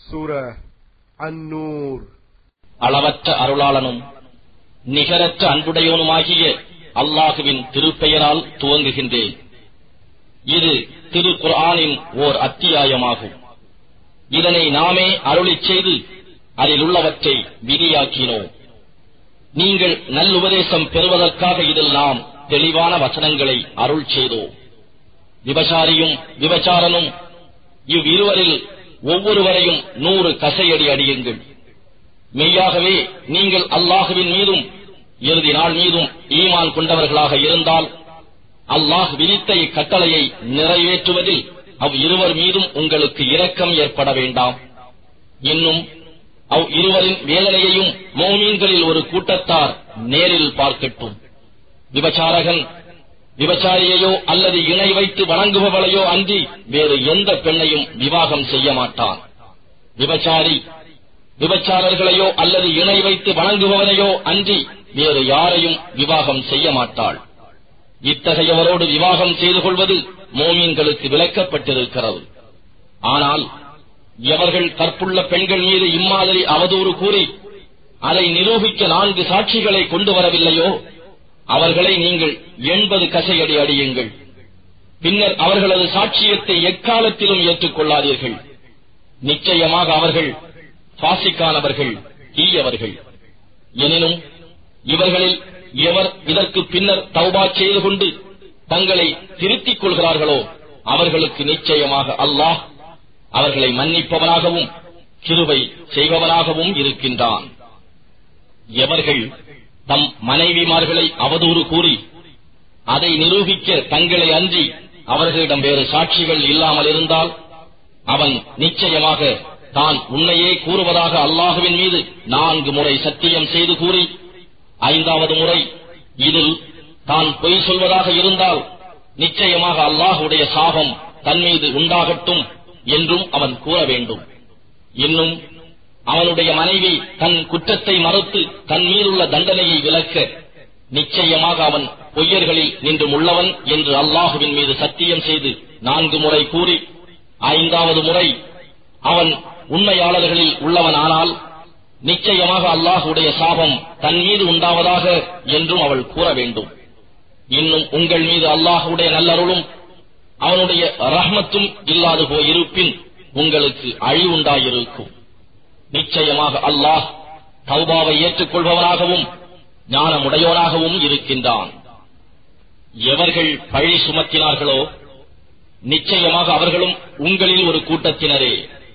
சூரா அன்-நூர். அளவற்ற அருளாளனும் நிகரற்ற அன்புடையவனுமாகிய அல்லாஹுவின் திருப்பெயரால் துவங்குகின்றேன். இது திரு குர்ஆனின் ஓர் அத்தியாயமாகும். இதனை நாமே அருளிச் செய்து அதில் உள்ளவற்றை விதியாக்கினோம். நீங்கள் நல்லுபதேசம் பெறுவதற்காக இதில் நாம் தெளிவான வசனங்களை அருள் செய்தோம். விபசாரியும் விபச்சாரனும் இவ்விருவரில் ஒவ்வொருவரையும் 100 கசையடி அடியுங்கள். மெய்யாகவே நீங்கள் அல்லாஹுவின் மீதும் இறுதி நாள் மீதும் ஈமான் கொண்டவர்களாக இருந்தால் அல்லாஹ் விதித்த இக்கட்டளையை நிறைவேற்றுவதில் அவ்விருவர் மீதும் உங்களுக்கு இரக்கம் ஏற்பட வேண்டாம். இன்னும் அவ்விருவரின் வேதனையையும் மோமீன்களில் ஒரு கூட்டத்தார் நேரில் பார்க்கட்டும். விபச்சாரகன் விபச்சாரியையோ அல்லது இணை வைத்து வணங்குபவளையோ அன்றி வேறு எந்த பெண்ணையும் விவாகம் செய்ய மாட்டான். விபச்சாரி விபச்சாரர்களையோ அல்லது இணை வைத்து வணங்குபவனையோ அன்றி வேறு யாரையும் விவாகம் செய்ய மாட்டாள். இத்தகையவரோடு விவாகம் செய்து கொள்வது மோமீன்களுக்கு விலக்கப்பட்டிருக்கிறது. ஆனால் எவர்கள் கற்புள்ள பெண்கள் மீது இம்மாதிரி அவதூறு கூறி அதை நிரூபிக்க 4 சாட்சிகளை கொண்டு வரவில்லையோ அவர்களை நீங்கள் 80 கசையடி அடியுங்கள். பின்னர் அவர்களது சாட்சியத்தை எக்காலத்திலும் ஏற்றுக்கொள்ளாதீர்கள். நிச்சயமாக அவர்கள் பாசிக்கானவர்கள், தீயவர்கள். எனினும் இவர்களில் எவர் இதற்கு பின்னர் தௌபா செய்து கொண்டு தங்களை திருத்திக் கொள்கிறார்களோ அவர்களுக்கு நிச்சயமாக அல்லாஹ் அவர்களை மன்னிப்பவனாகவும் கிருபை செய்பவனாகவும் இருக்கின்றான். எவர்கள் தம் மனைவிமார்களை அவதூறு கூறி அதை நிரூபிக்க தங்களை அன்றி அவர்களிடம் வேறு சாட்சிகள் இல்லாமல் இருந்தால் அவன் நிச்சயமாக தான் உன்னையே கூறுவதாக அல்லாஹுவின் மீது 4 முறை சத்தியம் செய்து கூறி 5வது முறை இதில் தான் பொய் சொல்வதாக இருந்தால் நிச்சயமாக அல்லாஹுடைய சாபம் தன் மீது உண்டாகட்டும் என்றும் அவன் கூற வேண்டும். இன்னும் அவனுடைய மனைவி தன் குற்றத்தை மறுத்து தன் மீதுள்ள தண்டனையை விலக்க நிச்சயமாக அவன் பொய்யர்களில் நின்றும் உள்ளவன் என்று அல்லாஹுவின் மீது சத்தியம் செய்து 4 முறை கூறி 5வது முறை அவன் உண்மையாளர்களில் உள்ளவனானால் நிச்சயமாக அல்லாஹுடைய சாபம் தன் மீது உண்டாவதாக என்றும் அவள் கூற வேண்டும். இன்னும் உங்கள் மீது அல்லாஹுடைய நல்லருளும் அவனுடைய ரஹ்மத்தும் இல்லாது போயிருப்பின் உங்களுக்கு அழிவுண்டாயிருக்கும். நிச்சயமாக அல்லாஹ் தௌபாவை ஏற்றுக்கொள்பவனாகவும் ஞானமுடையோனாகவும் இருக்கின்றான். எவர்கள் பழி சுமத்தினார்களோ நிச்சயமாக அவர்களும் உங்களில் ஒரு கூட்டத்தினரே.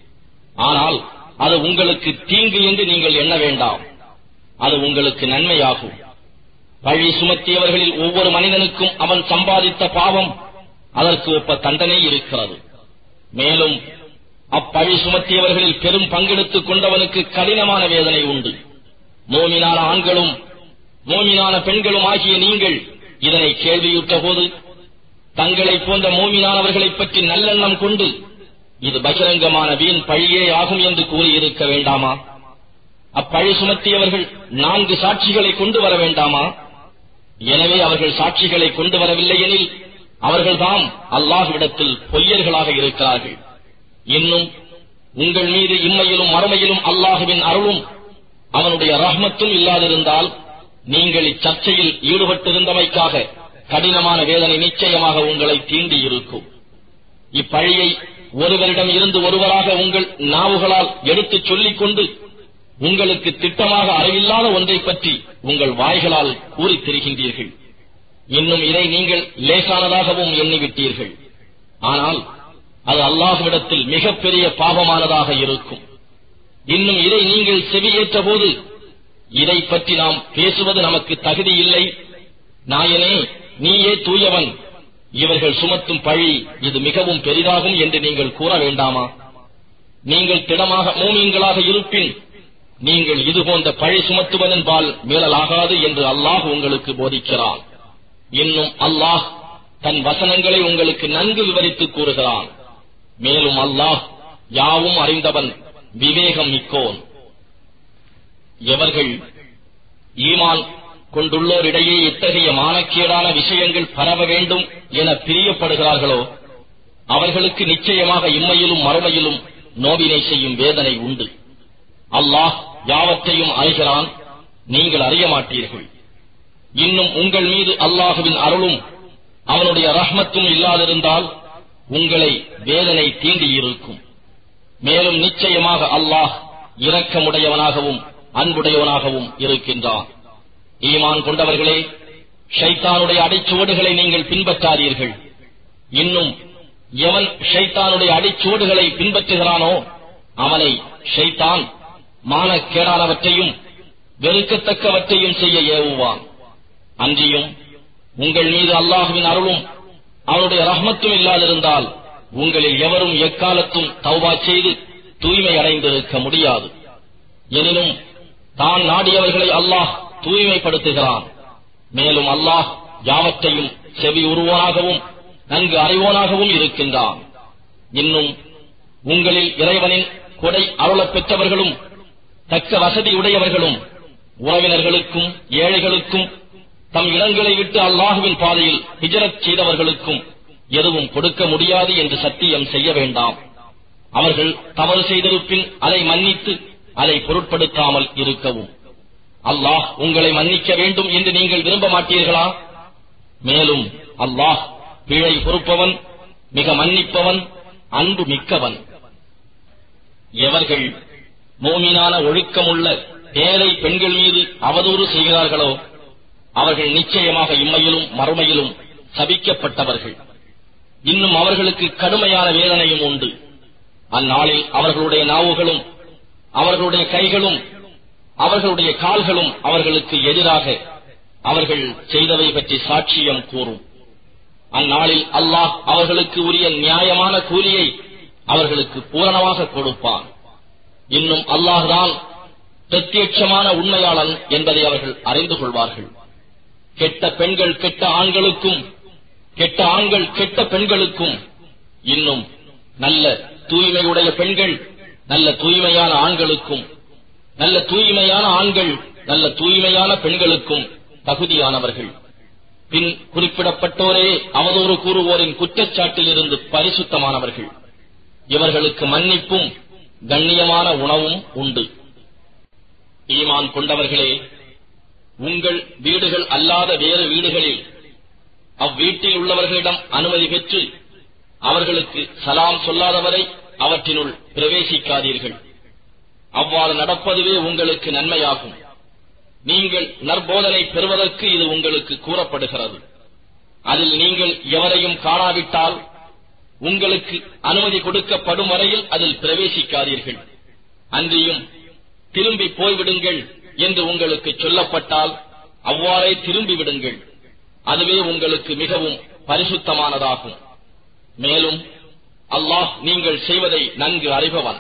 ஆனால் அது உங்களுக்கு தீங்கு என்று நீங்கள் எண்ண வேண்டாம், அது உங்களுக்கு நன்மையாகும். பழி சுமத்தியவர்களில் ஒவ்வொரு மனிதனுக்கும் அவன் சம்பாதித்த பாவம் அதற்கு ஒப்ப தண்டனை இருக்கிறது. மேலும் அப்பழி சுமத்தியவர்களில் பெரும் பங்கெடுத்துக் கொண்டவனுக்கு கடினமான வேதனை உண்டு. மோமினான ஆண்களும் மோமினான பெண்களும் ஆகிய நீங்கள் இதனை கேள்வியுற்ற போது தங்களை போன்ற மோமினானவர்களைப் பற்றி நல்லெண்ணம் கொண்டு இது பகிரங்கமான வீண் பழியே ஆகும் என்று கூறியிருக்க வேண்டாமா? அப்பழி சுமத்தியவர்கள் 4 சாட்சிகளை கொண்டு வர வேண்டாமா? எனவே அவர்கள் சாட்சிகளை கொண்டு வரவில்லை எனில் அவர்கள்தாம் அல்லாஹ்விடத்தில் பொய்யர்களாக இருக்கிறார்கள். இன்னும் உங்கள் மீது இம்மையிலும் மறுமையிலும் அல்லாஹுவின் அருளும் அவனுடைய ரஹ்மத்தும் இல்லாதிருந்தால் நீங்கள் இச்சர்ச்சையில் ஈடுபட்டிருந்தமைக்காக கடினமான வேதனை நிச்சயமாக உங்களை தீண்டி இருக்கும். இப்பழியை ஒருவரிடம் இருந்து ஒருவராக உங்கள் நாவுகளால் எடுத்துச் சொல்லிக் கொண்டு உங்களுக்கு திட்டமாக அறிவில்லாத ஒன்றை பற்றி உங்கள் வாய்களால் கூறித் திரிகின்றீர்கள். இன்னும் இதை நீங்கள் லேசானதாகவும் எண்ணிவிட்டீர்கள். ஆனால் அது அல்லாஹ்விடத்தில் மிகப்பெரிய பாவமானதாக இருக்கும். இன்னும் இதை நீங்கள் செவியேற்ற போது இதை பற்றி நாம் பேசுவது நமக்கு தகுதி இல்லை, நாயனே நீயே தூயவன், இவர்கள் சுமத்தும் பழி இது மிகவும் பெரிதாகும் என்று நீங்கள் கூற வேண்டாமா? நீங்கள் திடமாக மூமீன்களாக இருப்பின் நீங்கள் இதுபோன்ற பழி சுமத்துவதன்பால் மீறலாகாது என்று அல்லாஹ் உங்களுக்கு போதிக்கிறான். இன்னும் அல்லாஹ் தன் வசனங்களை உங்களுக்கு நன்கு விவரித்து கூறுகிறான். மேலும் அல்லாஹ் யாவும் அறிந்தவன், விவேகம் மிக்கோன். எவர்கள் ஈமான் கொண்டுள்ளோரிடையே இத்தகைய மானக்கேடான விஷயங்கள் பரவ வேண்டும் என பிரியப்படுகிறார்களோ அவர்களுக்கு நிச்சயமாக இம்மையிலும் மறுமையிலும் நோவினை செய்யும் வேதனை உண்டு. அல்லாஹ் யாவற்றையும் அறிகிறான், நீங்கள் அறிய மாட்டீர்கள். இன்னும் உங்கள் மீது அல்லாஹுவின் அருளும் அவனுடைய ரஹ்மத்தும் இல்லாதிருந்தால் உங்களை வேதனை தீண்டியிருக்கும். மேலும் நிச்சயமாக அல்லாஹ் இரக்கமுடையவனாகவும் அன்புடையவனாகவும் இருக்கின்றான். ஈமான் கொண்டவர்களே, ஷைத்தானுடைய அடிச்சுவடுகளை நீங்கள் பின்பற்றாதீர்கள். இன்னும் எவன் ஷைத்தானுடைய அடிச்சுவடுகளை பின்பற்றுகிறானோ அவனை ஷைத்தான் மானக்கேடானவற்றையும் வெறுக்கத்தக்கவற்றையும் செய்ய ஏவுவான். அன்றியும் உங்கள் மீது அல்லாஹுவின் அருளும் அவனுடைய ரஹ்மத்தும் இல்லாதிருந்தால் உங்களில் எவரும் எக்காலத்தும் தௌபா செய்து தூய்மை அடைந்திருக்க முடியாது. எனினும் தான் நாடியவர்களை அல்லாஹ் தூய்மைப்படுத்துகிறான். மேலும் அல்லாஹ் யாவற்றையும் செவி உருவானாகவும் நன்கு அறிவோனாகவும் இருக்கின்றான். இன்னும் உங்களில் இறைவனின் கொடை அருளப் பெற்றவர்களும் தக்க வசதி உடையவர்களும் உறவினர்களுக்கும் ஏழைகளுக்கும் தம் இடங்களை விட்டு அல்லாஹுவின் பாதையில் ஹிஜ்ரத் செய்தவர்களுக்கும் எதுவும் கொடுக்க முடியாது என்று சத்தியம் செய்ய வேண்டாம். அவர்கள் தவறு செய்திருப்பின் அதை மன்னித்து அதை பொருட்படுத்தாமல் இருக்கவும். அல்லாஹ் உங்களை மன்னிக்க வேண்டும் என்று நீங்கள் விரும்ப மாட்டீர்களா? மேலும் அல்லாஹ் பிழை பொறுப்பவன், மிக மன்னிப்பவன், அன்பு மிக்கவன். எவர்கள் மோமினான ஒழுக்கமுள்ள ஏழை பெண்கள் மீது அவதூறு செய்கிறார்களோ அவர்கள் நிச்சயமாக இம்மையிலும் மறுமையிலும் சபிக்கப்பட்டவர்கள். இன்னும் அவர்களுக்கு கடுமையான வேதனையும் உண்டு. அந்நாளில் அவர்களுடைய நாவுகளும் அவர்களுடைய கைகளும் அவர்களுடைய கால்களும் அவர்களுக்கு எதிராக அவர்கள் செய்தவை பற்றி சாட்சியம் கூறும். அந்நாளில் அல்லாஹ் அவர்களுக்கு உரிய நியாயமான கூலியை அவர்களுக்கு பூரணமாக கொடுப்பான். இன்னும் அல்லாஹ்தான் பிரத்யட்சமான உண்மையாளன் என்பதை அவர்கள் அறிந்து கொள்வார்கள். கெட்ட பெண்கள் கெட்ட ஆண்களுக்கும், கெட்ட ஆண்கள் கெட்ட பெண்களுக்கும், இன்னும் நல்ல தூய்மையுடைய பெண்கள் நல்ல தூய்மையான ஆண்களுக்கும், நல்ல தூய்மையான ஆண்கள் நல்ல தூய்மையான பெண்களுக்கும் தகுதியானவர்கள். பின் குறிப்பிடப்பட்டோரே அவதூறு கூறுவோரின் குற்றச்சாட்டில் இருந்து பரிசுத்தமானவர்கள். இவர்களுக்கு மன்னிப்பும் கண்ணியமான உணவும் உண்டு. ஈமான் கொண்டவர்களே, உங்கள் வீடுகள் அல்லாத வேறு வீடுகளில் அவ்வீட்டில் உள்ளவர்களிடம் அனுமதி பெற்று அவர்களுக்கு சலாம் சொல்லாதவரை அவற்றினுள் பிரவேசிக்காதீர்கள். அவ்வாறு நடப்பதுவே உங்களுக்கு நன்மையாகும். நீங்கள் நற்போதனை பெறுவதற்கு இது உங்களுக்கு கூறப்படுகிறது. அதில் நீங்கள் எவரையும் காணாவிட்டால் உங்களுக்கு அனுமதி கொடுக்கப்படும் வரையில் அதில் பிரவேசிக்காதீர்கள். அன்றியும் திரும்பி போய்விடுங்கள் என்று உங்களுக்கு சொல்லப்பட்டால் அவ்வாறே திரும்பிவிடுங்கள். அதுவே உங்களுக்கு மிகவும் பரிசுத்தமானதாகும். மேலும் அல்லாஹ் நீங்கள் செய்வதை நன்கு அறிபவன்.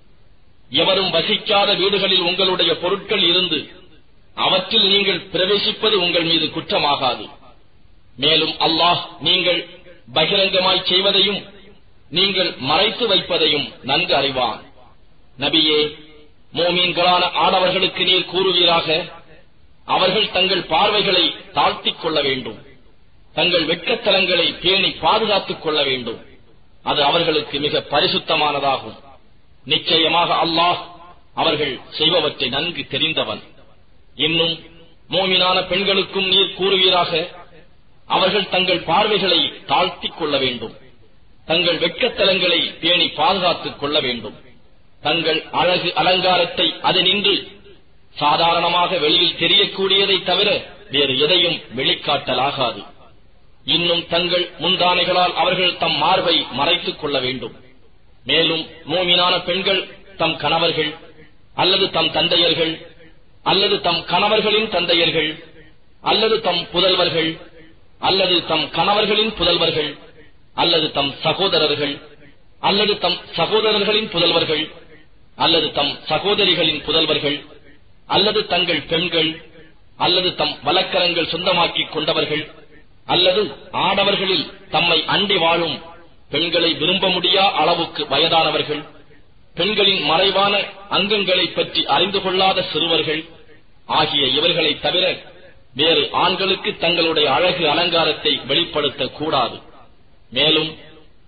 எவரும் வசிக்காத வீடுகளில் உங்களுடைய பொருட்கள் இருந்து அவற்றில் நீங்கள் பிரவேசிப்பது உங்கள் மீது குற்றமாகாது. மேலும் அல்லாஹ் நீங்கள் பகிரங்கமாய் செய்வதையும் நீங்கள் மறைத்து வைப்பதையும் நன்கு அறிவான். நபியே, மோமீன்களான ஆடவர்களுக்கு நீர் கூறுவீராக, அவர்கள் தங்கள் பார்வைகளை தாழ்த்திக் கொள்ள வேண்டும், தங்கள் வெட்கத்தலங்களை பேணி பாதுகாத்துக் கொள்ள வேண்டும். அது அவர்களுக்கு மிக பரிசுத்தமானதாகும். நிச்சயமாக அல்லாஹ் அவர்கள் செய்பவற்றை நன்கு தெரிந்தவன். இன்னும் மோமினான பெண்களுக்கும் நீர் கூறுவீராக, அவர்கள் தங்கள் பார்வைகளை தாழ்த்திக் கொள்ள வேண்டும், தங்கள் வெட்கத்தலங்களை பேணி பாதுகாத்துக் கொள்ள வேண்டும். தங்கள் அழகு அலங்காரத்தை அதனின்று சாதாரணமாக வெளியில் தெரியக்கூடியதை தவிர வேறு எதையும் வெளிக்காட்டலாகாது. இன்னும் தங்கள் முந்தானைகளால் அவர்கள் தம் மார்பை மறைத்துக் கொள்ள வேண்டும். மேலும் மோமினான பெண்கள் தம் கணவர்கள் அல்லது தம் தந்தையர்கள் அல்லது தம் கணவர்களின் தந்தையர்கள் அல்லது தம் புதல்வர்கள் அல்லது தம் கணவர்களின் புதல்வர்கள் அல்லது தம் சகோதரர்கள் அல்லது தம் சகோதரர்களின் புதல்வர்கள் அல்லது தம் சகோதரிகளின் புதல்வர்கள் அல்லது தங்கள் பெண்கள் அல்லது தம் வழக்கரங்கள் சொந்தமாக்கிக் கொண்டவர்கள் அல்லது ஆடவர்களில் தம்மை அண்டி வாழும் பெண்களை விரும்ப முடியா அளவுக்கு வயதானவர்கள், பெண்களின் மறைவான அங்கங்களை பற்றி அறிந்து கொள்ளாத சிறுவர்கள் ஆகிய இவர்களை தவிர வேறு ஆண்களுக்கு தங்களுடைய அழகு அலங்காரத்தை வெளிப்படுத்தக் கூடாது. மேலும்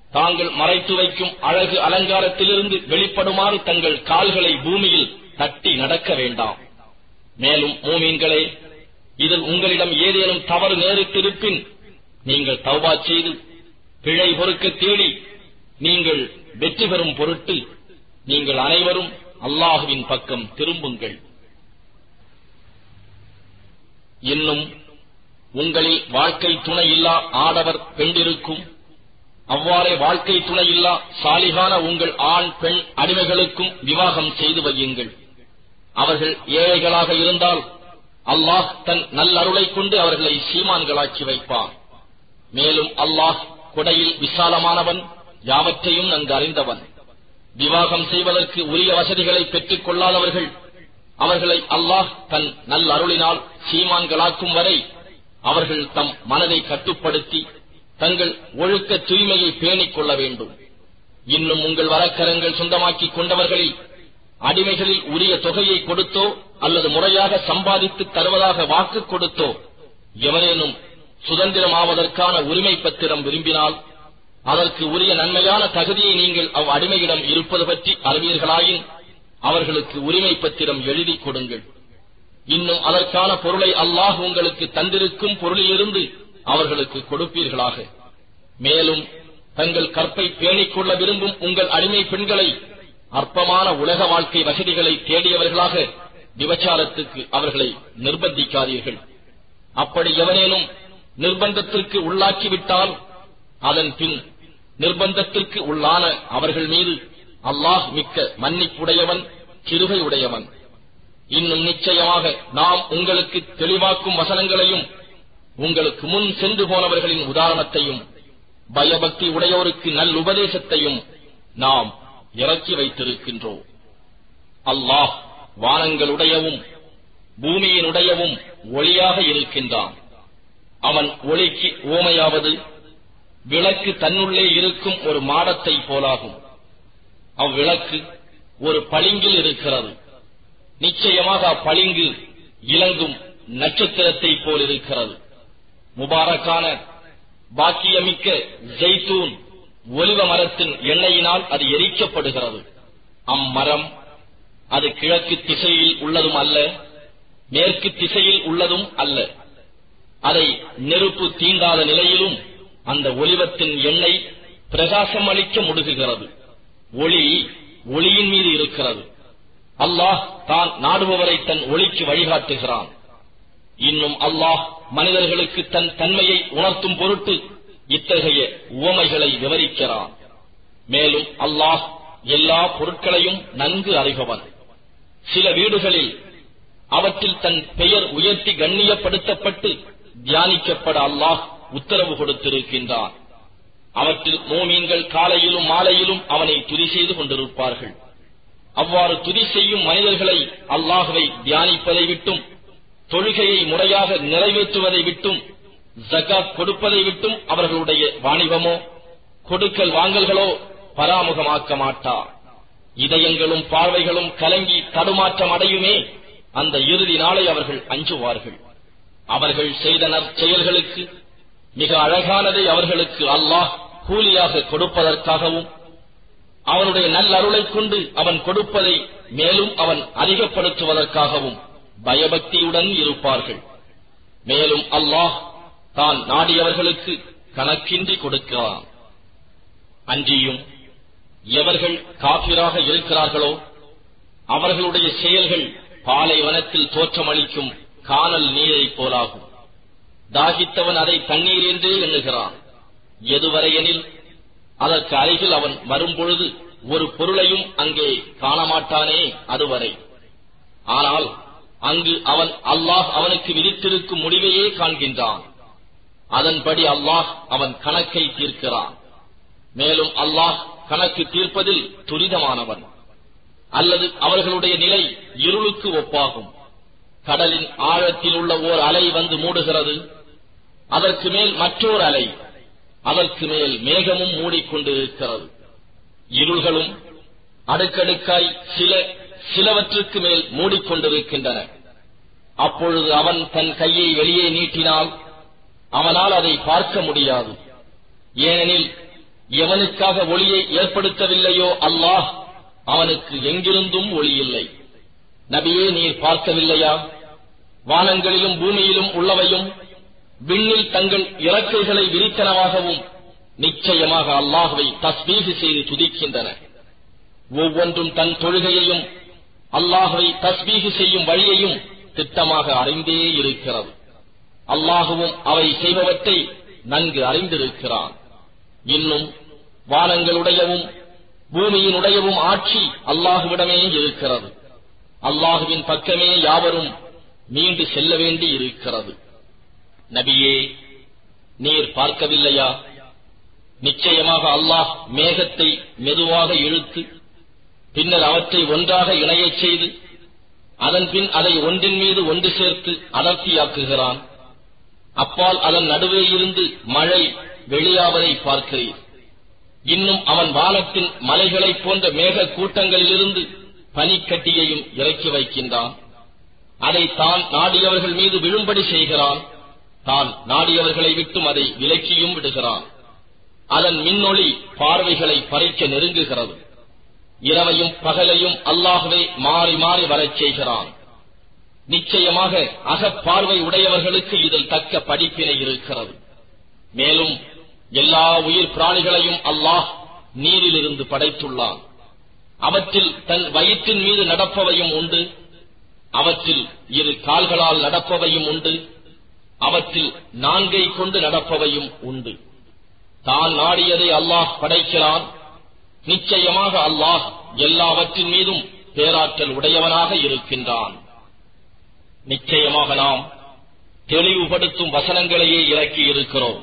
தாங்கள் மறைத்து வைக்கும் அழகு அலங்காரத்திலிருந்து வெளிப்படுமாறு தங்கள் கால்களை பூமியில் தட்டி நடக்க வேண்டாம். மேலும் மூமீன்களே, இதில் உங்களிடம் ஏதேனும் தவறு நேரிட்டிருப்பின் நீங்கள் தௌபா செய்து பிழை பொறுக்க தேடி நீங்கள் வெற்றி பெறும் பொருட்டு நீங்கள் அனைவரும் அல்லாஹுவின் பக்கம் திரும்புங்கள். இன்னும் உங்களில் வாழ்க்கை துணையில்லா ஆடவர் பெண்டிருக்கும், அவ்வாறே வாழ்க்கை துணையில்லா சாலிகான உங்கள் ஆண் பெண் அடிமைகளுக்கும் விவாகம் செய்து வையுங்கள். அவர்கள் ஏழைகளாக இருந்தால் அல்லாஹ் தன் நல்லருளை கொண்டு அவர்களை சீமான்களாக்கி வைப்பான். மேலும் அல்லாஹ் கொடையில் விசாலமானவன், யாவற்றையும் நன்கு அறிந்தவன். விவாகம் செய்வதற்கு உரிய வசதிகளை பெற்றுக் கொள்ளாதவர்கள் அவர்களை அல்லாஹ் தன் நல்லருளினால் சீமான்களாக்கும் வரை அவர்கள் தம் மனதை கட்டுப்படுத்தி தங்கள் ஒழுக்க தூய்மையை பேணிக் கொள்ள வேண்டும். இன்னும் உங்கள் வரக்கரங்கள் சொந்தமாக்கிக் கொண்டவர்களில் அடிமைகளில் உரிய தொகையை கொடுத்தோ அல்லது முறையாக சம்பாதித்து தருவதாக வாக்கு கொடுத்தோ எவரேனும் சுதந்திரமாவதற்கான உரிமை பத்திரம் விரும்பினால் அதற்கு உரிய நன்மையான தகுதியை நீங்கள் அவ் அடிமையிடம் இருப்பது பற்றி அறிவீர்களாயின் அவர்களுக்கு உரிமை பத்திரம் எழுதி கொடுங்கள். இன்னும் அதற்கான பொருளை அல்லாஹ் உங்களுக்கு தந்திருக்கும் பொருளிலிருந்து அவர்களுக்கு கொடுப்பீர்களாக. மேலும் தங்கள் கற்பை பேணிக் கொள்ள விரும்பும் உங்கள் அடிமை பெண்களை அற்பமான உலக வாழ்க்கை வசதிகளை தேடியவர்களாக விபச்சாரத்துக்கு அவர்களை நிர்பந்திக்காதீர்கள். அப்படி எவனேனும் நிர்பந்தத்திற்கு உள்ளாக்கிவிட்டால் அதன் பின் நிர்பந்தத்திற்கு உள்ளான அவர்கள் மீது அல்லாஹ் மிக்க மன்னிப்புடையவன், கிருபை உடையவன். இன்னும் நிச்சயமாக நாம் உங்களுக்கு தெளிவாக்கும் வசனங்களையும் உங்களுக்கு முன் சென்று போனவர்களின் உதாரணத்தையும் பயபக்தி உடையோருக்கு நல்லுபதேசத்தையும் நாம் இறக்கி வைத்திருக்கின்றோம். அல்லாஹ் வானங்களுடையவும் பூமியினுடையவும் ஒளியாக இருக்கின்றான். அவன் ஒளிக்கு ஓமையாவது விளக்கு தன்னுள்ளே இருக்கும் ஒரு மாடத்தை போலாகும். அவ்விளக்கு ஒரு பளிங்கில் இருக்கிறது. நிச்சயமாக அப்பளிங்கு இலங்கும் நட்சத்திரத்தை போல் இருக்கிறது. முபாரக்கான பாக்கியமிக்க ஜெய்தூன் ஒலிவ மரத்தின் எண்ணெயினால் அது எரிக்கப்படுகிறது. அம்மரம் அது கிழக்கு திசையில் உள்ளதும் அல்ல, மேற்கு திசையில் உள்ளதும் அல்ல. அதை நெருப்பு தீண்டாத நிலையிலும் அந்த ஒலிவத்தின் எண்ணெய் பிரகாசம் அளிக்க முடுகுகிறது. ஒளி ஒளியின் மீது இருக்கிறது. அல்லாஹ் தான் நாடுபவரை தன் ஒளிக்கு வழிகாட்டுகிறான். இன்னும் அல்லாஹ் மனிதர்களுக்கு தன் தன்மையை உணர்த்தும் பொருட்டு இத்தகைய உவமைகளை விவரிக்கிறான். மேலும் அல்லாஹ் எல்லா பொருட்களையும் நன்கு அறிபவன். சில வீடுகளில் அவற்றில் தன் பெயர் உயர்த்தி கண்ணியப்படுத்தப்பட்டு தியானிக்கப்பட அல்லாஹ் உத்தரவு கொடுத்திருக்கின்றான். அவற்றில் மோமீன்கள் காலையிலும் மாலையிலும் அவனை துதி செய்து கொண்டிருப்பார்கள். அவ்வாறு துதி செய்யும் மனிதர்களை அல்லாஹ்வை தியானிப்பதை விட்டும், தொழுகையை முறையாக நிறைவேற்றுவதை விட்டும், ஜகாத் கொடுப்பதை விட்டும் அவர்களுடைய வாணிபமோ கொடுக்கல் வாங்கல்களோ பராமுகமாக்க மாட்டார். இதயங்களும் பார்வைகளும் கலங்கி தடுமாற்றம் அடையுமே, அந்த இறுதி நாளை அவர்கள் அஞ்சுவார்கள். அவர்கள் செய்த நற்செயல்களுக்கு மிக அழகானதை அவர்களுக்கு அல்லாஹ் கூலியாக கொடுப்பதற்காகவும், அவனுடைய நல்லருளைக் கொண்டு அவன் கொடுப்பதை மேலும் அவன் அதிகப்படுத்துவதற்காகவும் பயபக்தியுடன் இருப்பார்கள். மேலும் அல்லாஹ் தான் நாடியவர்களுக்கு கணக்கின்றி கொடுக்கிறான். அன்றியும் எவர்கள் காபிராக இருக்கிறார்களோ அவர்களுடைய செயல்கள் பாலைவனத்தில் தோற்றமளிக்கும் கானல் நீரைப் போலாகும். தாகித்தவன் அதை தண்ணீர் என்றே எண்ணுகிறான். எதுவரையெனில் அதற்கு அருகில் அவன் வரும்பொழுது ஒரு பொருளையும் அங்கே காணமாட்டானே அதுவரை. ஆனால் அங்கு அவன் அல்லாஹ் அவனுக்கு விதித்திருக்கும் முடிவையே காண்கின்றான். அதன்படி அல்லாஹ் அவன் கணக்கை தீர்க்கிறான். மேலும் அல்லாஹ் கணக்கு தீர்ப்பதில் துரிதமானவன். அல்லது அவர்களுடைய நிலை இருளுக்கு ஒப்பாகும். கடலின் ஆழத்தில் உள்ள ஓர் அலை வந்து மூடுகிறது. அதற்கு மேல் மற்றொரு அலை, அதற்கு மேல் மேகமும் மூடிக்கொண்டிருக்கிறது. இருள்களும் அடுக்கடுக்காய் சிலவற்றுக்கு மேல் மூடிக்கொண்டிருக்கின்றன. அப்பொழுது அவன் தன் கையை வெளியே நீட்டினால் அவனால் அதை பார்க்க முடியாது. ஏனெனில் எவனுக்காக ஒளியை ஏற்படுத்தவில்லையோ அல்லாஹ் அவனுக்கு எங்கிருந்தும் ஒளி இல்லை. நபியே, நீர் பார்க்கவில்லையா? வானங்களிலும் பூமியிலும் உள்ளவையும் விண்ணில் தங்கள் இறக்கைகளை விரித்தனவாகவும் நிச்சயமாக அல்லாஹ்வை தஸ்பீஹ் செய்து துதிக்கின்றன. ஒவ்வொன்றும் தன் தொழுகையையும் அல்லாஹ்வை தஸ்பீஹ் செய்யும் வழியையும் திட்டமாக அறிந்தே இருக்கிறது. அல்லாஹுவும் அவை செய்பவற்றை நன்கு அறிந்திருக்கிறான். இன்னும் வானங்களுடையவும் பூமியினுடையவும் ஆட்சி அல்லாஹுவிடமே இருக்கிறது. அல்லாஹுவின் பக்கமே யாவரும் மீண்டு செல்ல வேண்டி இருக்கிறது. நபியே, நீர் பார்க்கவில்லையா? நிச்சயமாக அல்லாஹ் மேகத்தை மெதுவாக இழுத்து பின்னர் அவற்றை ஒன்றாக இணையச் செய்து அதன்பின் அதை ஒன்றின் மீது ஒன்று சேர்த்து அடர்த்தியாக்குகிறான். அப்பால் அதன் நடுவே இருந்து மழை வெளியாவதை பார்க்கிறீர். இன்னும் அவன் வானத்தின் மலைகளைப் போன்ற மேக கூட்டங்களிலிருந்து பனிக்கட்டியையும் இறக்கி வைக்கின்றான். அதை தான் நாடியவர்கள் மீது விழும்படி செய்கிறான். தான் நாடியவர்களை விட்டும் அதை விலக்கியும் விடுகிறான். அதன் மின்னொளி பார்வைகளை பறிக்க நெருங்குகிறது. இரவையும் பகலையும் அல்லாஹ்வே மாறி மாறி வரச் செய்கிறான். நிச்சயமாக அகப்பார்வை உடையவர்களுக்கு இதில் தக்க படிப்பினை இருக்கிறது. மேலும் எல்லா உயிர் பிராணிகளையும் அல்லாஹ் நீரிலிருந்து படைத்துள்ளான். அவற்றில் தன் வயிற்றின் மீது நடப்பவையும் உண்டு, அவற்றில் இரு கால்களால் நடப்பவையும் உண்டு, அவற்றில் நான்கை கொண்டு நடப்பவையும் உண்டு. தான் நாடியதை அல்லாஹ் படைக்கிறான். நிச்சயமாக அல்லாஹ் எல்லாவற்றின் மீதும் பேராற்றல் உடையவனாக இருக்கின்றான். நிச்சயமாக நாம் தெளிவுபடுத்தும் வசனங்களையே இறக்கி இருக்கிறோம்.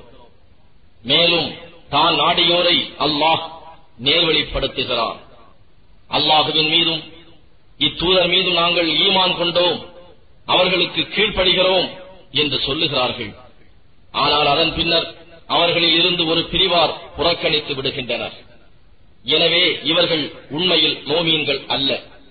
மேலும் தான் நாடியோரை அல்லாஹ் நேர்வழிப்படுத்துகிறான். அல்லாஹுவின் மீதும் இத்தூதர் மீதும் நாங்கள் ஈமான் கொண்டோம், அவர்களுக்கு கீழ்ப்படுகிறோம் என்று சொல்லுகிறார்கள். ஆனால் அதன் பின்னர் அவர்களில் இருந்து ஒரு பிரிவார் புறக்கணித்து விடுகின்றனர். எனவே இவர்கள் உண்மையில் மோமீன்கள் அல்ல.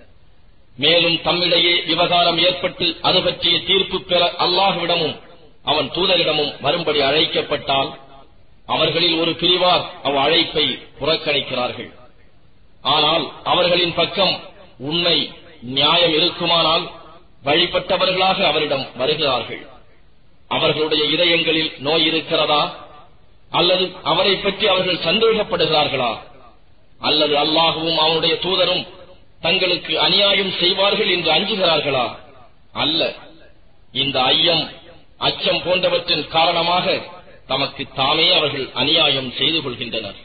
மேலும் தம்மிடையே விவகாரம் ஏற்பட்டு அது பற்றிய தீர்ப்பு பெற அல்லாஹ்விடமும் அவன் தூதரிடமும் வரும்படி அழைக்கப்பட்டால் அவர்களில் ஒரு பிரிவார் அழைப்பை புறக்கணிக்கிறார்கள். ஆனால் அவர்களின் பக்கம் உண்மை நியாயம் இருக்குமானால் வழிபட்டவர்களாக அவரிடம் வருகிறார்கள். அவர்களுடைய இதயங்களில் நோய் இருக்கிறதா? அல்லது அவரை பற்றி அவர்கள் சந்தேகப்படுகிறார்களா? அல்லது அல்லாஹுவும் அவனுடைய தூதரும் தங்களுக்கு அநியாயம் செய்வார்கள் என்று அஞ்சுகிறார்களா? அல்ல. இந்த ஐயம், அச்சம் போன்றவற்றின் காரணமாக தமக்கு தாமே அவர்கள் அநியாயம் செய்து கொள்கின்றனர்.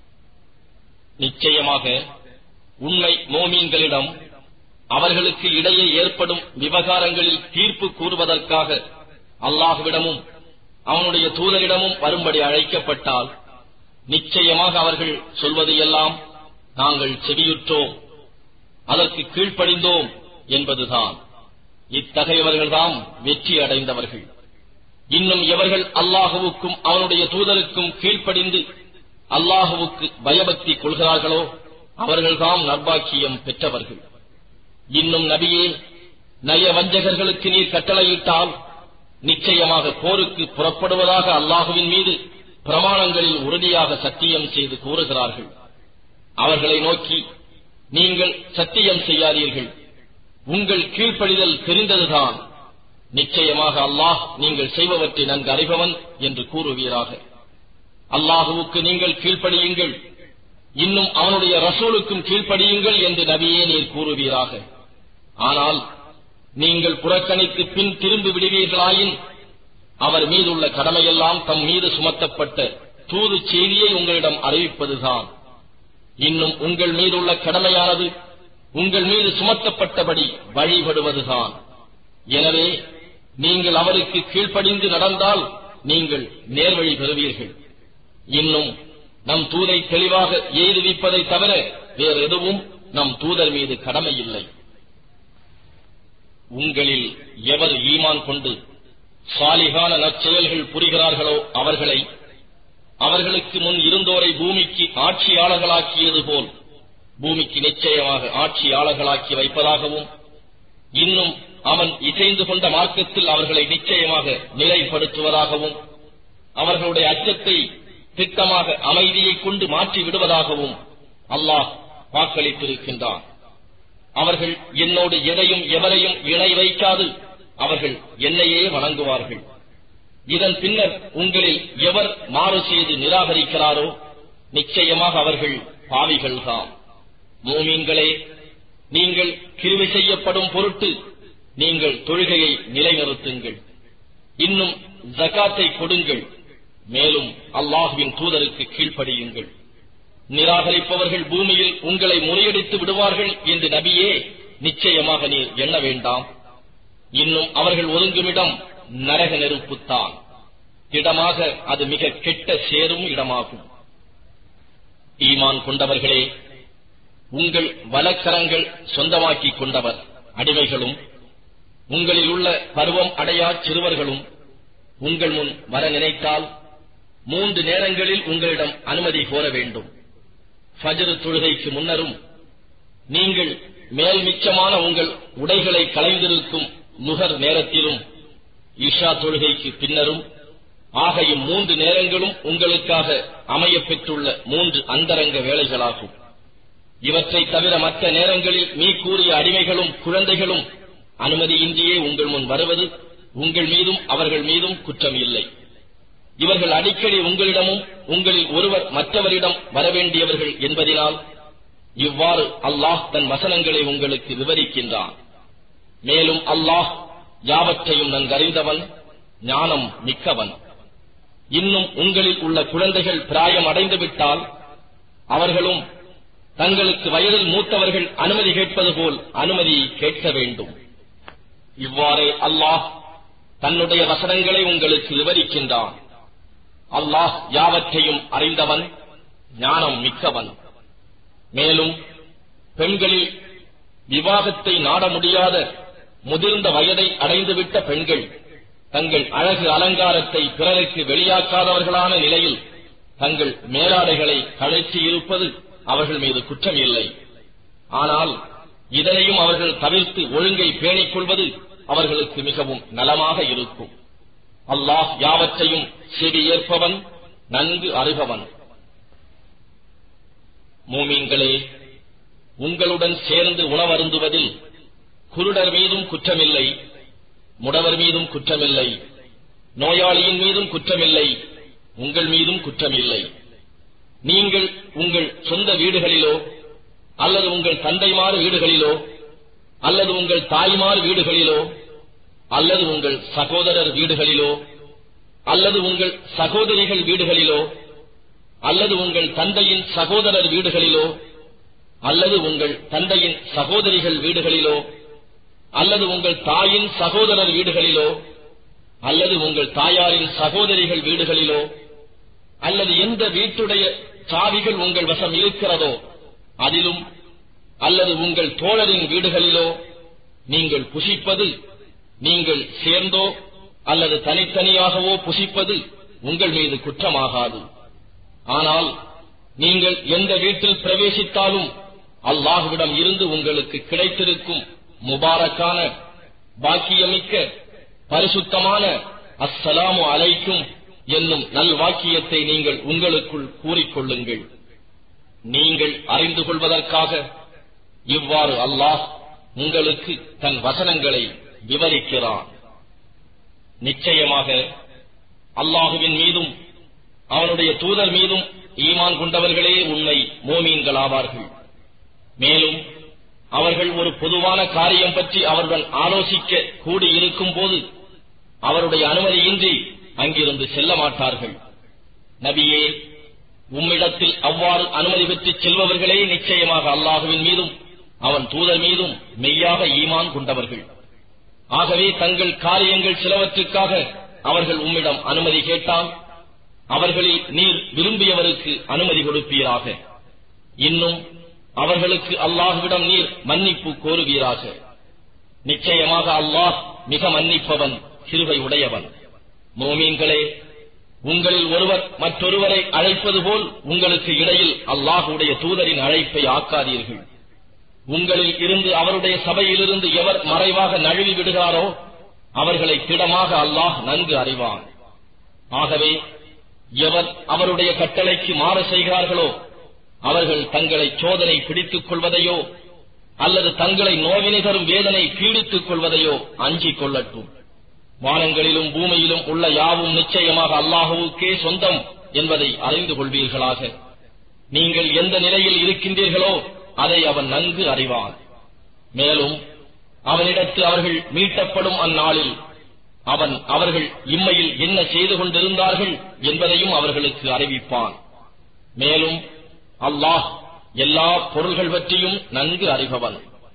நிச்சயமாக உண்மை மோமீன்களிடம் அவர்களுக்கு இடையே ஏற்படும் விவகாரங்களில் தீர்ப்பு கூறுவதற்காக அல்லாஹ்விடமும் அவனுடைய தூதரிடமும் வரும்படி அழைக்கப்பட்டால் நிச்சயமாக அவர்கள் சொல்வது எல்லாம் நாங்கள் செவியுற்றோம், அதற்கு கீழ்ப்படிந்தோம் என்பதுதான். இத்தகையவர்கள்தான் வெற்றி அடைந்தவர்கள். இன்னும் எவர்கள் அல்லாஹுவுக்கும் அவனுடைய தூதருக்கும் கீழ்ப்படிந்து அல்லாஹுவுக்கு பயபக்தி கொள்கிறார்களோ அவர்கள்தாம் நற்பாக்கியம் பெற்றவர்கள். இன்னும் நபியே, நயவஞ்சகர்களுக்கு நீர் கட்டளையிட்டால் நிச்சயமாக போருக்கு புறப்படுவதாக அல்லாஹுவின் மீது பிரமாணங்களில் உறுதியாக சத்தியம் செய்து கூறுகிறார்கள். அவர்களை நோக்கி, நீங்கள் சத்தியம் செய்யாதீர்கள், உங்கள் கீழ்ப்படிதல் தெரிந்ததுதான். நிச்சயமாக அல்லாஹ் நீங்கள் செய்பவற்றை நன்கு அறிபவன் என்று கூறுவீராக. அல்லாஹுவுக்கு நீங்கள் கீழ்ப்படியுங்கள், இன்னும் அவனுடைய ரசூலுக்கும் கீழ்ப்படியுங்கள் என்று நபியே நீர் கூறுவீராக. ஆனால் நீங்கள் புறக்கணித்து பின் திரும்பி விடுவீர்களாயின் அவர் மீதுள்ள கடமையெல்லாம் தம் மீது சுமத்தப்பட்ட தூது செய்தியை உங்களிடம் அறிவிப்பதுதான். இன்னும் உங்கள் மீதுள்ள கடமையானது உங்கள் மீது சுமத்தப்பட்டபடி வழிபடுவதுதான். எனவே நீங்கள் அவருக்கு கீழ்ப்படிந்து நடந்தால் நீங்கள் நேர்வழி பெறுவீர்கள். இன்னும் நம் தூதை தெளிவாக எய்துவிப்பதை தவிர வேறு எதுவும் நம் தூதர் மீது கடமை இல்லை. உங்களில் எவர் ஈமான் கொண்டு சாலிகான நற்செயல்கள் புரிகிறார்களோ அவர்களை அவர்களுக்கு முன் இருந்தோரை பூமிக்கு ஆட்சியாளர்களாக்கியது போல் பூமிக்கு நிச்சயமாக ஆட்சியாளர்களாக்கி வைப்பதாகவும், இன்னும் அவன் இசைந்து கொண்ட மார்க்கத்தில் அவர்களை நிச்சயமாக நிலைப்படுத்துவதாகவும், அவர்களுடைய அச்சத்தை திட்டமாக அமைதியை கொண்டு மாற்றி விடுவதாகவும் அல்லாஹ் வாக்களித்திருக்கின்றான். அவர்கள் என்னோடு எதையும் எவரையும் இணை வைக்காது அவர்கள் என்னையே வணங்குவார்கள். இதன் பின்னர் உங்களில் எவர் மாறு செய்து நிராகரிக்கிறாரோ நிச்சயமாக அவர்கள் பாவிகள்தாம். மூமீன்களே, நீங்கள் கிருபை செய்யப்படும் பொருட்டு நீங்கள் தொழுகையை நிலைநிறுத்துங்கள். இன்னும் ஜகாத்தை கொடுங்கள். மேலும் அல்லாஹ்வின் தூதருக்கு கீழ்ப்படியுங்கள். நிராகரிப்பவர்கள் பூமியில் உங்களை முறியடித்து விடுவார்கள் என்று நபியே நிச்சயமாக நீர் எண்ண வேண்டாம். இன்னும் அவர்கள் ஒதுங்குமிடம் நரக நெருப்புத்தான். இடமாக அது மிக கெட்ட சேரும் இடமாகும். ஈமான் கொண்டவர்களே, உங்கள் வலக்கரங்கள் சொந்தமாக்கிக் கொண்டவர் அடிமைகளும் உங்களில் உள்ள பருவம் அடையா சிறுவர்களும் உங்கள் முன் வர நினைத்தால் 3 நேரங்களில் உங்களிடம் அனுமதி கோர வேண்டும். ஃபஜ்ர் தொழுகைக்கு முன்னரும், நீங்கள் மேல் மிச்சமான உங்கள் உடைகளை களைந்திருக்கும் நுகர் நேரத்திலும், இஷா தொழுகைக்கு பின்னரும் ஆகிய 3 நேரங்களும் உங்களுக்காக அமையப் பெற்றுள்ள 3 அந்தரங்க வேளைகளாகும். இவற்றை தவிர மற்ற நேரங்களில் மீ கூறிய அடிமைகளும் குழந்தைகளும் அனுமதியின்றியே உங்கள் முன் வருவது உங்கள் மீதும் அவர்கள் மீதும் குற்றம் இல்லை. இவர்கள் அடிக்கடி உங்களிடமும் உங்களில் ஒருவர் மற்றவரிடம் வரவேண்டியவர்கள் என்பதினால் இவ்வாறு அல்லாஹ் தன் வசனங்களை உங்களுக்கு விவரிக்கின்றான். மேலும் அல்லாஹ் யாவற்றையும் நன்கறிந்தவன், ஞானம் மிக்கவன். இன்னும் உங்களில் உள்ள குழந்தைகள் பிராயம் அடைந்து விட்டால் அவர்களும் தங்களுக்கு வயதில் மூத்தவர்கள் அனுமதி கேட்பது போல் அனுமதி கேட்க வேண்டும். இவ்வாறே அல்லாஹ் தன்னுடைய வசனங்களை உங்களுக்கு விவரிக்கின்றான். அல்லாஹ் யாவற்றையும் அறிந்தவன், ஞானம் மிக்கவன். மேலும் பெண்களில் விவாகத்தை நாட முடியாத முதிர்ந்த வயதை அடைந்துவிட்ட பெண்கள் தங்கள் அழகு அலங்காரத்தை பிறருக்கு வெளியாக்காதவர்களான நிலையில் தங்கள் மேலாடைகளை கழற்றி இருப்பது அவர்கள் மீது குற்றம் இல்லை. ஆனால் இதனையும் அவர்கள் தவிர்த்து ஒழுங்கை பேணிக் கொள்வது அவர்களுக்கு மிகவும் நலமாக இருக்கும். அல்லாஹ் யாவற்றையும் செவி ஏற்பவன், நன்கு அறிபவன். மூமீன்களே, உங்களுடன் சேர்ந்து உணவருந்துவதில் குருடர் மீதும் குற்றமில்லை, முடவர் மீதும் குற்றமில்லை, நோயாளியின் மீதும் குற்றமில்லை, உங்கள் மீதும் குற்றமில்லை. நீங்கள் உங்கள் சொந்த வீடுகளிலோ அல்லது உங்கள் தந்தைமார் வீடுகளிலோ அல்லது உங்கள் தாய்மார் வீடுகளிலோ அல்லது உங்கள் சகோதரர் வீடுகளிலோ அல்லது உங்கள் சகோதரிகள் வீடுகளிலோ அல்லது உங்கள் தந்தையின் சகோதரர் வீடுகளிலோ அல்லது உங்கள் தந்தையின் சகோதரிகள் வீடுகளிலோ அல்லது உங்கள் தாயின் சகோதரர் வீடுகளிலோ அல்லது உங்கள் தாயாரின் சகோதரிகள் வீடுகளிலோ அல்லது எந்த வீட்டுடைய சாவிகள் உங்கள் வசம் இருக்கிறதோ அதிலும் அல்லது உங்கள் தோழரின் வீடுகளிலோ நீங்கள் புசிப்பது, நீங்கள் சேர்ந்தோ அல்லது தனித்தனியாகவோ புசிப்பது உங்கள் மீது குற்றமாகாது. ஆனால் நீங்கள் எந்த வீட்டில் பிரவேசித்தாலும் அல்லாஹ்விடம் இருந்து உங்களுக்கு கிடைத்திருக்கும் முபாரக்கான, பாக்கியமிக்க, பரிசுத்தமான அஸ்ஸலாமு அலைக்கும் என்னும் நல்வாக்கியத்தை நீங்கள் உங்களுக்குள் கூறிக்கொள்ளுங்கள். நீங்கள் அறிந்து கொள்வதற்காக இவ்வாறு அல்லாஹ் உங்களுக்கு தன் வசனங்களை விவரிக்கிறான். நிச்சயமாக அல்லாஹுவின் மீதும் அவனுடைய தூதர் மீதும் ஈமான் கொண்டவர்களே உண்மை மோமீன்களாவார்கள். மேலும் அவர்கள் ஒரு பொதுவான காரியம் பற்றி அவருடன் ஆலோசிக்க கூடியிருக்கும் போது அவருடைய அனுமதியின்றி அங்கிருந்து செல்ல மாட்டார்கள். நபியே, உம்மிடத்தில் அவ்வாறு அனுமதி பெற்று செல்பவர்களே நிச்சயமாக அல்லாஹுவின் மீதும் அவன் தூதர் மீதும் மெய்யாக ஈமான் கொண்டவர்கள். ஆகவே தங்கள் காரியங்கள் சிலவற்றுக்காக அவர்கள் உம்மிடம் அனுமதி கேட்டால் அவர்களில் நீர் விரும்பியவருக்கு அனுமதி கொடுப்பீராக. இன்னும் அவர்களுக்கு அல்லாஹ்விடம் நீர் மன்னிப்பு கோருவீராக. நிச்சயமாக அல்லாஹ் மிக மன்னிப்பவன், கிருபை உடையவன். மோமீன்களே, உங்களில் ஒருவர் மற்றொருவரை அழைப்பது போல் உங்களுக்கு இடையில் அல்லாஹ்வுடைய தூதரின் அழைப்பை ஆக்காதீர்கள். உங்களில் இருந்து அவருடைய சபையிலிருந்து எவர் மறைவாக நழுவி விடுகிறாரோ அவர்களை திடமாக அல்லாஹ் நன்கு அறிவான். ஆகவே எவர் அவருடைய கட்டளைக்கு மாறு செய்கிறார்களோ அவர்கள் தங்களை சோதனை பிடித்துக் கொள்வதையோ அல்லது தங்களை நோவினை தரும் வேதனை பீடித்துக் கொள்வதையோ அஞ்சிக் கொள்ளட்டும். வானங்களிலும் பூமியிலும் உள்ள யாவும் நிச்சயமாக அல்லாஹுவுக்கே சொந்தம் என்பதை அறிந்து கொள்வீர்களாக. நீங்கள் எந்த நிலையில் இருக்கின்றீர்களோ அதை அவன் நன்கு அறிவான். மேலும் அவனிடத்து அவர்கள் மீட்டப்படும் அந்நாளில் அவன் அவர்கள் இம்மையில் என்ன செய்து கொண்டிருந்தார்கள் என்பதையும் அவர்களுக்கு அறிவிப்பான். மேலும் அல்லாஹ் எல்லா பொருள்கள் பற்றியும் நன்கு அறிபவன்.